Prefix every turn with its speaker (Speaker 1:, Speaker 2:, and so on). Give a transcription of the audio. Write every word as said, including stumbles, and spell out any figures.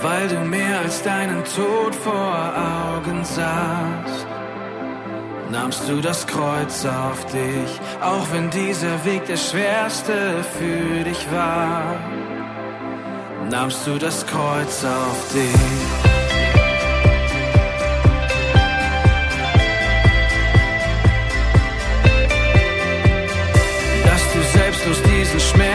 Speaker 1: weil du mehr als deinen Tod vor Augen sahst. Nahmst du das Kreuz auf dich, auch wenn dieser Weg der schwerste für dich war. Nahmst du das Kreuz auf dich. Dass du selbstlos diesen Schmerz